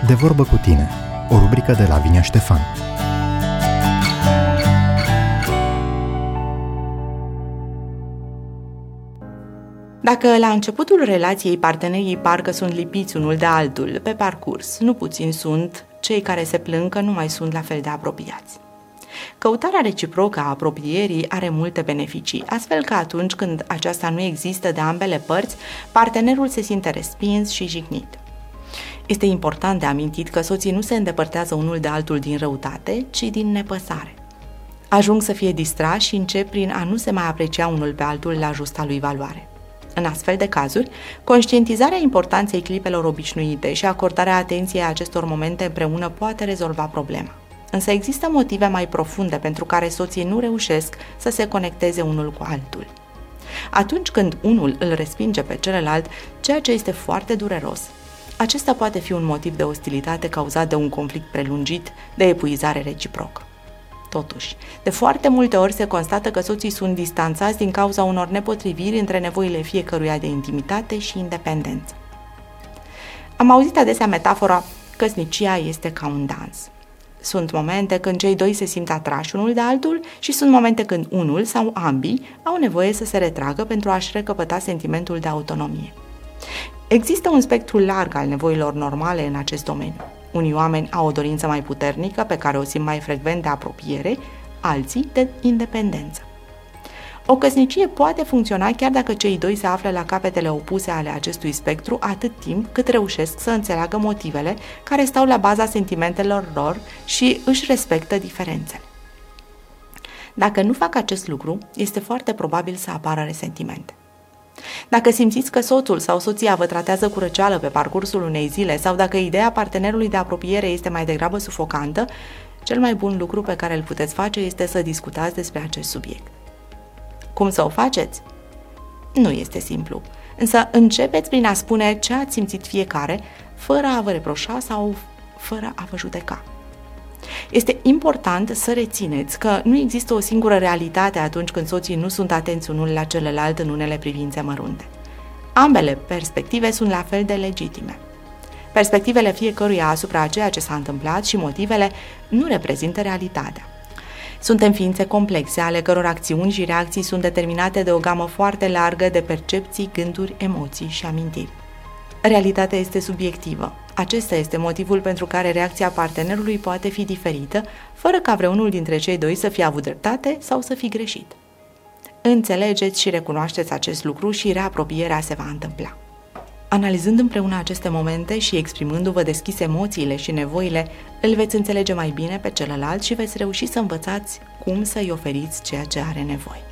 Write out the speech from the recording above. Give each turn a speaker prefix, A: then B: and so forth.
A: De vorbă cu tine, o rubrică de Lavinia Ștefan.
B: Dacă la începutul relației partenerii parcă sunt lipiți unul de altul, pe parcurs, nu puțini sunt cei care se plâng că nu mai sunt la fel de apropiați. Căutarea reciprocă a apropierii are multe beneficii, astfel că atunci când aceasta nu există de ambele părți, partenerul se simte respins și jignit. Este important de amintit că soții nu se îndepărtează unul de altul din răutate, ci din nepăsare. Ajung să fie distrași și încep prin a nu se mai aprecia unul pe altul la justa lui valoare. În astfel de cazuri, conștientizarea importanței clipelor obișnuite și acordarea atenției acestor momente împreună poate rezolva problema. Însă există motive mai profunde pentru care soții nu reușesc să se conecteze unul cu altul. Atunci când unul îl respinge pe celălalt, ceea ce este foarte dureros, acesta poate fi un motiv de ostilitate cauzat de un conflict prelungit, de epuizare reciprocă. Totuși, de foarte multe ori se constată că soții sunt distanțați din cauza unor nepotriviri între nevoile fiecăruia de intimitate și independență. Am auzit adesea metafora căsnicia este ca un dans. Sunt momente când cei doi se simt atrași unul de altul și sunt momente când unul sau ambii au nevoie să se retragă pentru a-și recăpăta sentimentul de autonomie. Există un spectru larg al nevoilor normale în acest domeniu. Unii oameni au o dorință mai puternică, pe care o simt mai frecvent de apropiere, alții de independență. O căsnicie poate funcționa chiar dacă cei doi se află la capetele opuse ale acestui spectru atât timp cât reușesc să înțeleagă motivele care stau la baza sentimentelor lor și își respectă diferențele. Dacă nu fac acest lucru, este foarte probabil să apară resentimente. Dacă simțiți că soțul sau soția vă tratează cu răceală pe parcursul unei zile sau dacă ideea partenerului de apropiere este mai degrabă sufocantă, cel mai bun lucru pe care îl puteți face este să discutați despre acest subiect. Cum să o faceți? Nu este simplu, însă începeți prin a spune ce ați simțit fiecare, fără a vă reproșa sau fără a vă judeca. Este important să rețineți că nu există o singură realitate atunci când soții nu sunt atenți unul la celălalt în unele privințe mărunte. Ambele perspective sunt la fel de legitime. Perspectivele fiecăruia asupra a ceea ce s-a întâmplat și motivele nu reprezintă realitatea. Suntem ființe complexe, ale căror acțiuni și reacții sunt determinate de o gamă foarte largă de percepții, gânduri, emoții și amintiri. Realitatea este subiectivă. Acesta este motivul pentru care reacția partenerului poate fi diferită, fără ca vreunul dintre cei doi să fie avut dreptate sau să fie greșit. Înțelegeți și recunoașteți acest lucru și reapropierea se va întâmpla. Analizând împreună aceste momente și exprimându-vă deschis emoțiile și nevoile, îl veți înțelege mai bine pe celălalt și veți reuși să învățați cum să-i oferiți ceea ce are nevoie.